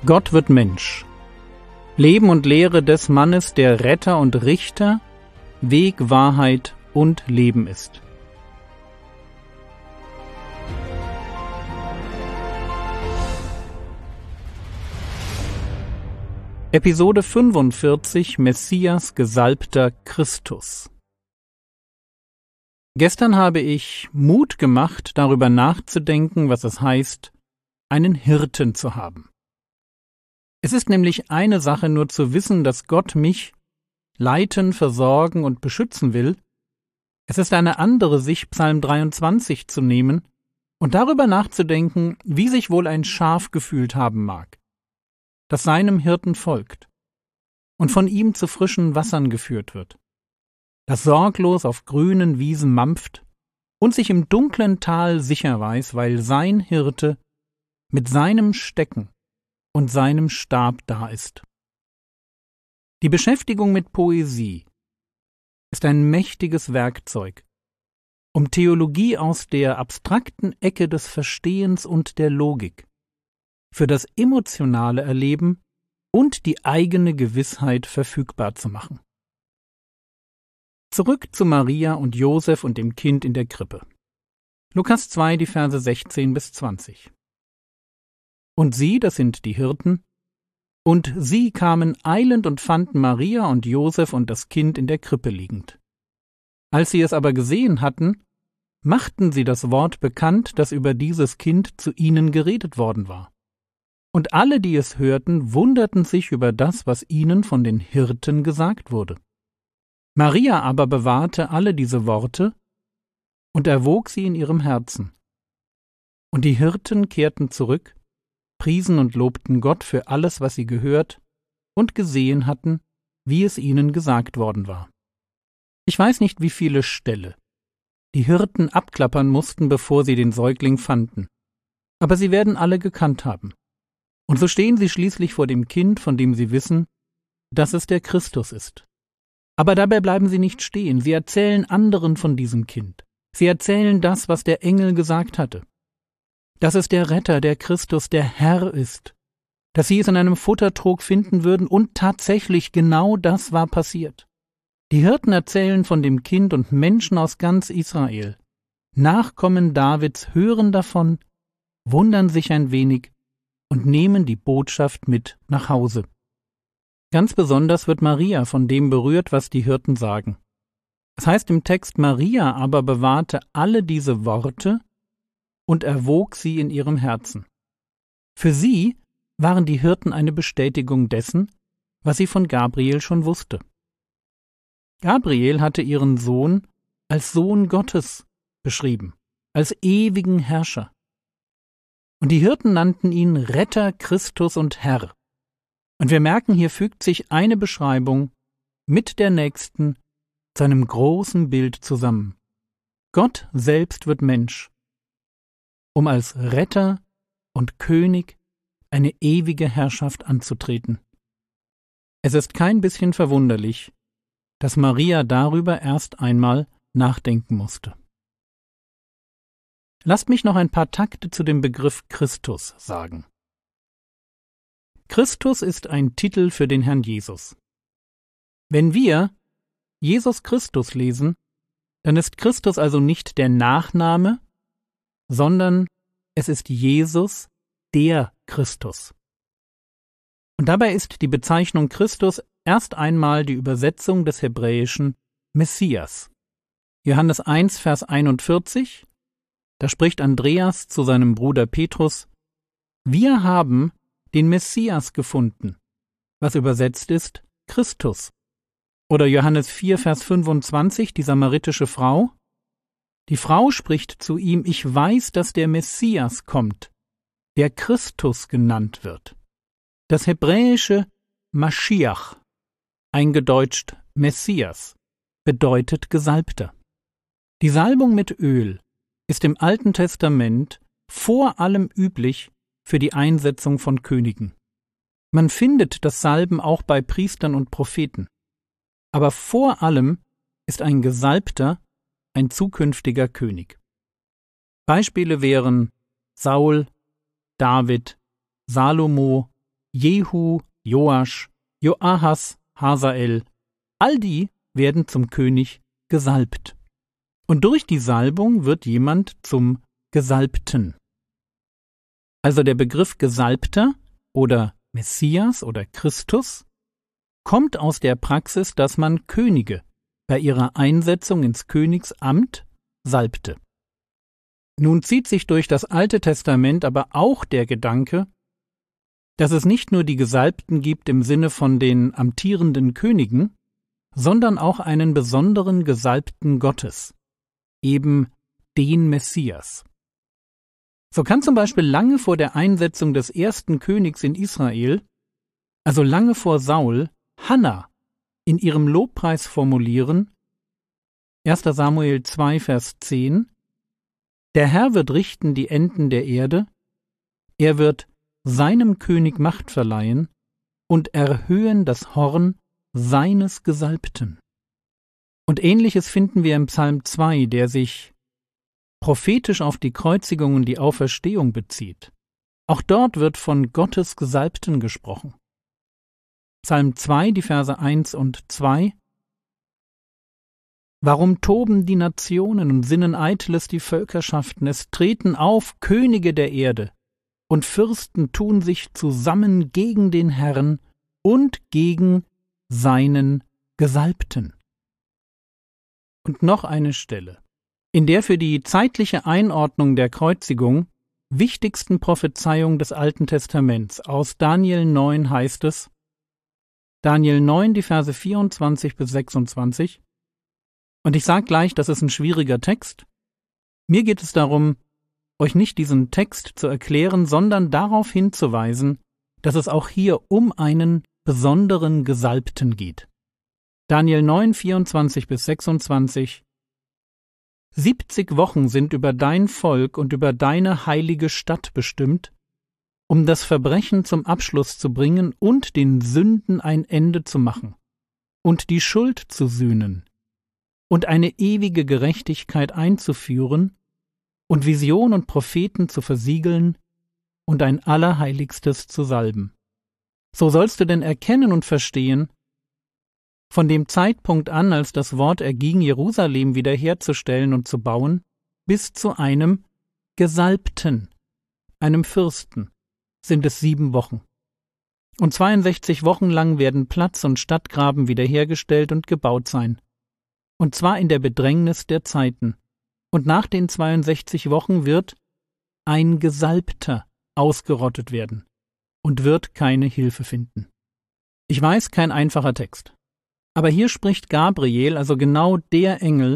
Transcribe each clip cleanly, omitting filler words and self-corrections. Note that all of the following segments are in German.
Gott wird Mensch. Leben und Lehre des Mannes, der Retter und Richter, Weg, Wahrheit und Leben ist. Episode 45 Messias, Gesalbter, Christus. Gestern habe ich Mut gemacht, darüber nachzudenken, was es heißt, einen Hirten zu haben. Es ist nämlich eine Sache, nur zu wissen, dass Gott mich leiten, versorgen und beschützen will. Es ist eine andere, sich Psalm 23 zu nehmen und darüber nachzudenken, wie sich wohl ein Schaf gefühlt haben mag, das seinem Hirten folgt und von ihm zu frischen Wassern geführt wird, das sorglos auf grünen Wiesen mampft und sich im dunklen Tal sicher weiß, weil sein Hirte mit seinem Stecken und seinem Stab da ist. Die Beschäftigung mit Poesie ist ein mächtiges Werkzeug, um Theologie aus der abstrakten Ecke des Verstehens und der Logik für das emotionale Erleben und die eigene Gewissheit verfügbar zu machen. Zurück zu Maria und Josef und dem Kind in der Krippe. Lukas 2, die Verse 16 bis 20. Und sie, das sind die Hirten, und sie kamen eilend und fanden Maria und Josef und das Kind in der Krippe liegend. Als sie es aber gesehen hatten, machten sie das Wort bekannt, das über dieses Kind zu ihnen geredet worden war. Und alle, die es hörten, wunderten sich über das, was ihnen von den Hirten gesagt wurde. Maria aber bewahrte alle diese Worte und erwog sie in ihrem Herzen. Und die Hirten kehrten zurück, priesen und lobten Gott für alles, was sie gehört und gesehen hatten, wie es ihnen gesagt worden war. Ich weiß nicht, wie viele Ställe die Hirten abklappern mussten, bevor sie den Säugling fanden, aber sie werden alle gekannt haben. Und so stehen sie schließlich vor dem Kind, von dem sie wissen, dass es der Christus ist. Aber dabei bleiben sie nicht stehen, sie erzählen anderen von diesem Kind. Sie erzählen das, was der Engel gesagt hatte. Dass es der Retter, der Christus, der Herr ist, dass sie es in einem Futtertrog finden würden und tatsächlich genau das war passiert. Die Hirten erzählen von dem Kind und Menschen aus ganz Israel, Nachkommen Davids, hören davon, wundern sich ein wenig und nehmen die Botschaft mit nach Hause. Ganz besonders wird Maria von dem berührt, was die Hirten sagen. Es heißt im Text, Maria aber bewahrte alle diese Worte und erwog sie in ihrem Herzen. Für sie waren die Hirten eine Bestätigung dessen, was sie von Gabriel schon wusste. Gabriel hatte ihren Sohn als Sohn Gottes beschrieben, als ewigen Herrscher. Und die Hirten nannten ihn Retter, Christus und Herr. Und wir merken, hier fügt sich eine Beschreibung mit der nächsten zu einem großen Bild zusammen. Gott selbst wird Mensch, um als Retter und König eine ewige Herrschaft anzutreten. Es ist kein bisschen verwunderlich, dass Maria darüber erst einmal nachdenken musste. Lasst mich noch ein paar Takte zu dem Begriff Christus sagen. Christus ist ein Titel für den Herrn Jesus. Wenn wir Jesus Christus lesen, dann ist Christus also nicht der Nachname, sondern es ist Jesus, der Christus. Und dabei ist die Bezeichnung Christus erst einmal die Übersetzung des hebräischen Messias. Johannes 1, Vers 41, da spricht Andreas zu seinem Bruder Petrus: Wir haben den Messias gefunden, was übersetzt ist Christus. Oder Johannes 4, Vers 25, die samaritische Frau: Die Frau spricht zu ihm: Ich weiß, dass der Messias kommt, der Christus genannt wird. Das hebräische Maschiach, eingedeutscht Messias, bedeutet Gesalbter. Die Salbung mit Öl ist im Alten Testament vor allem üblich für die Einsetzung von Königen. Man findet das Salben auch bei Priestern und Propheten. Aber vor allem ist ein Gesalbter ein zukünftiger König. Beispiele wären Saul, David, Salomo, Jehu, Joasch, Joahas, Hazael, all die werden zum König gesalbt. Und durch die Salbung wird jemand zum Gesalbten. Also der Begriff Gesalbter oder Messias oder Christus kommt aus der Praxis, dass man Könige bei ihrer Einsetzung ins Königsamt salbte. Nun zieht sich durch das Alte Testament aber auch der Gedanke, dass es nicht nur die Gesalbten gibt im Sinne von den amtierenden Königen, sondern auch einen besonderen Gesalbten Gottes, eben den Messias. So kann zum Beispiel lange vor der Einsetzung des ersten Königs in Israel, also lange vor Saul, Hannah in ihrem Lobpreis formulieren, 1. Samuel 2, Vers 10, Der Herr wird richten die Enden der Erde, er wird seinem König Macht verleihen und erhöhen das Horn seines Gesalbten. Und Ähnliches finden wir im Psalm 2, der sich prophetisch auf die Kreuzigung und die Auferstehung bezieht. Auch dort wird von Gottes Gesalbten gesprochen. Psalm 2, die Verse 1 und 2: Warum toben die Nationen und sinnen Eitles die Völkerschaften? Es treten auf Könige der Erde, und Fürsten tun sich zusammen gegen den Herrn und gegen seinen Gesalbten. Und noch eine Stelle, in der für die zeitliche Einordnung der Kreuzigung wichtigsten Prophezeiung des Alten Testaments aus Daniel 9 heißt es, Daniel 9, die Verse 24 bis 26, und ich sage gleich, das ist ein schwieriger Text. Mir geht es darum, euch nicht diesen Text zu erklären, sondern darauf hinzuweisen, dass es auch hier um einen besonderen Gesalbten geht. Daniel 9, 24 bis 26: 70 Wochen sind über dein Volk und über deine heilige Stadt bestimmt, um das Verbrechen zum Abschluss zu bringen und den Sünden ein Ende zu machen und die Schuld zu sühnen und eine ewige Gerechtigkeit einzuführen und Vision und Propheten zu versiegeln und ein Allerheiligstes zu salben. So sollst du denn erkennen und verstehen, von dem Zeitpunkt an, als das Wort erging, Jerusalem wiederherzustellen und zu bauen, bis zu einem Gesalbten, einem Fürsten, sind es 7 Wochen. Und 62 Wochen lang werden Platz und Stadtgraben wiederhergestellt und gebaut sein. Und zwar in der Bedrängnis der Zeiten. Und nach den 62 Wochen wird ein Gesalbter ausgerottet werden und wird keine Hilfe finden. Ich weiß, kein einfacher Text. Aber hier spricht Gabriel, also genau der Engel,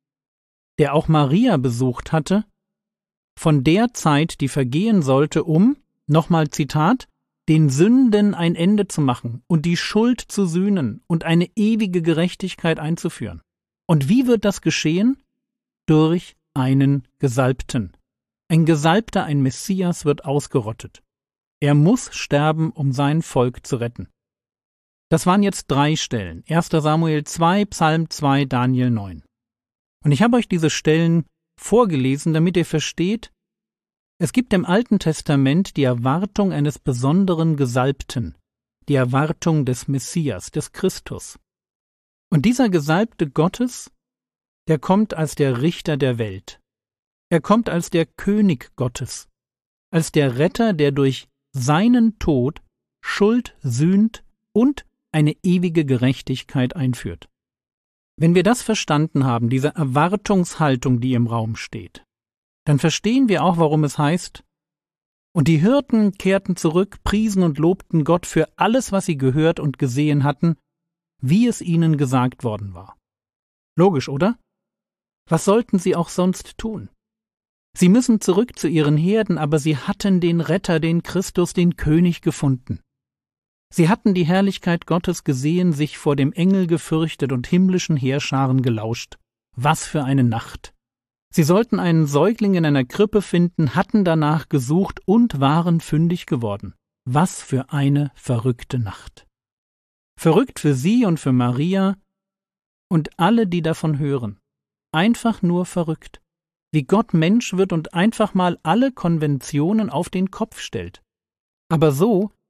der auch Maria besucht hatte, von der Zeit, die vergehen sollte, um, nochmal Zitat, den Sünden ein Ende zu machen und die Schuld zu sühnen und eine ewige Gerechtigkeit einzuführen. Und wie wird das geschehen? Durch einen Gesalbten. Ein Gesalbter, ein Messias wird ausgerottet. Er muss sterben, um sein Volk zu retten. Das waren jetzt 3 Stellen. 1. Samuel 2, Psalm 2, Daniel 9. Und ich habe euch diese Stellen vorgelesen, damit ihr versteht, es gibt im Alten Testament die Erwartung eines besonderen Gesalbten, die Erwartung des Messias, des Christus. Und dieser Gesalbte Gottes, der kommt als der Richter der Welt. Er kommt als der König Gottes, als der Retter, der durch seinen Tod Schuld sühnt und eine ewige Gerechtigkeit einführt. Wenn wir das verstanden haben, diese Erwartungshaltung, die im Raum steht, dann verstehen wir auch, warum es heißt, und die Hirten kehrten zurück, priesen und lobten Gott für alles, was sie gehört und gesehen hatten, wie es ihnen gesagt worden war. Logisch, oder? Was sollten sie auch sonst tun? Sie müssen zurück zu ihren Herden, aber sie hatten den Retter, den Christus, den König gefunden. Sie hatten die Herrlichkeit Gottes gesehen, sich vor dem Engel gefürchtet und himmlischen Heerscharen gelauscht. Was für eine Nacht! Sie sollten einen Säugling in einer Krippe finden, hatten danach gesucht und waren fündig geworden. Was für eine verrückte Nacht! Verrückt für sie und für Maria und alle, die davon hören. Einfach nur verrückt. Wie Gott Mensch wird und einfach mal alle Konventionen auf den Kopf stellt. Aber so,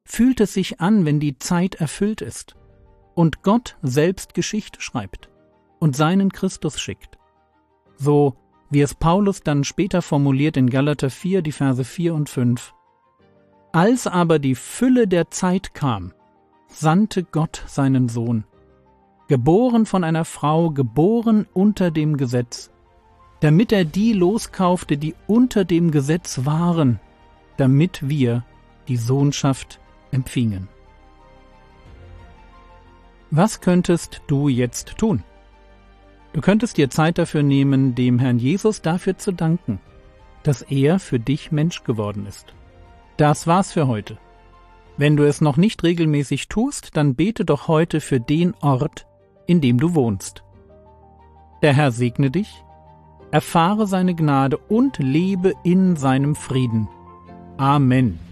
fühlt es sich an, wenn die Zeit erfüllt ist und Gott selbst Geschichte schreibt und seinen Christus schickt? So wie es Paulus dann später formuliert in Galater 4, die Verse 4 und 5. Als aber die Fülle der Zeit kam, sandte Gott seinen Sohn, geboren von einer Frau, geboren unter dem Gesetz, damit er die loskaufte, die unter dem Gesetz waren, damit wir die Sohnschaft empfingen. Was könntest du jetzt tun? Du könntest dir Zeit dafür nehmen, dem Herrn Jesus dafür zu danken, dass er für dich Mensch geworden ist. Das war's für heute. Wenn du es noch nicht regelmäßig tust, dann bete doch heute für den Ort, in dem du wohnst. Der Herr segne dich, erfahre seine Gnade und lebe in seinem Frieden. Amen.